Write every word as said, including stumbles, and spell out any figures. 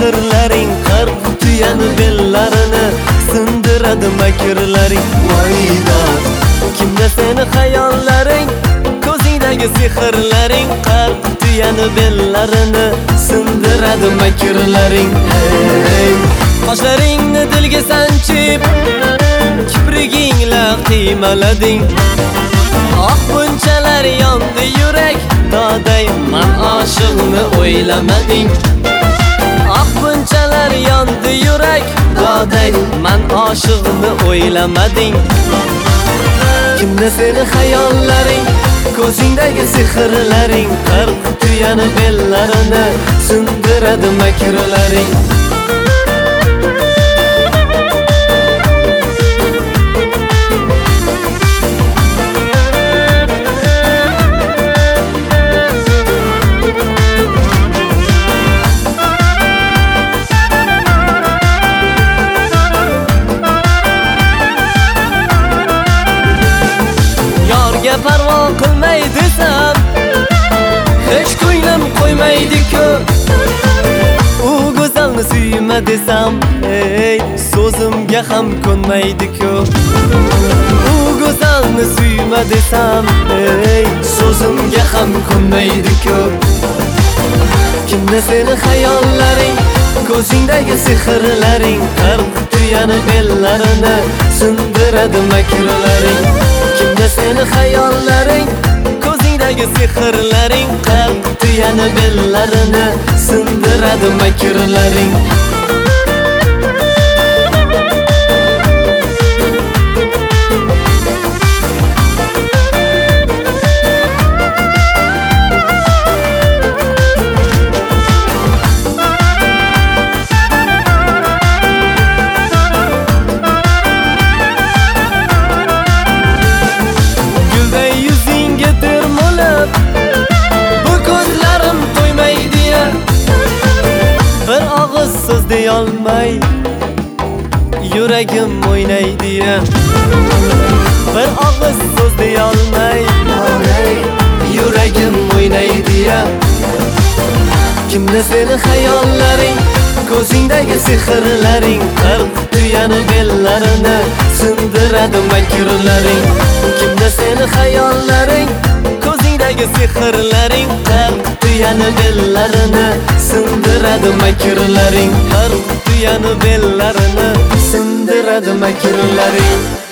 sehrlaring qirq tuyani bellarini sindiradi makrlaring. Voydod, kimda seni xayollaring, ko'zingdagi sehrlaring qirq tuyani bellarini sindiradi makrlaring. Hey, qoshlaringni dilga sanchib, kiprigingla qiymalading. Ah, bunchalar yondi yurak, doday man oshiqni o'ylamading. Ah, bunchalar yondi yurak, doday man oshiqni o'ylamading. Kimda seni xayollaring, ko'zingdagi sehrlaring qirq tuyani bellarini sindiradi makrlaring. Parvo qilmay desam, hech ko'nglim qo'ymaydi-ku. U go'zalni suyma desam, ey, so'zimga ham ko'nmaydi-ku. U go'zalni suyma desam, ey, so'zimga ham ko'nmaydi-ku. Kimda seni xayollaring, ko'zingdagi sehrlaring qirq tuyani bellarini sindiradi makrlaring. Kimda seni xayollaring, ko'zingdagi sehrlaring qirq tuyani bellarini sindiradi makrlaring. Bir og'iz so'z deyolmay yuragim o'ynaydi-ya. Bir og'iz so'z deyolmay yuragim o'ynaydi-ya. Kimda seni xayollaring, ko'zingdagi sehrlaring qirq tuyani bellarini sindiradi makrlaring. Kimda seni xayollaring, ko'zingdagi sehrlaring qirq tuyani bellarini sindiradi makrlaring. Qirq tuyani bellarini sindiradi makrlaring.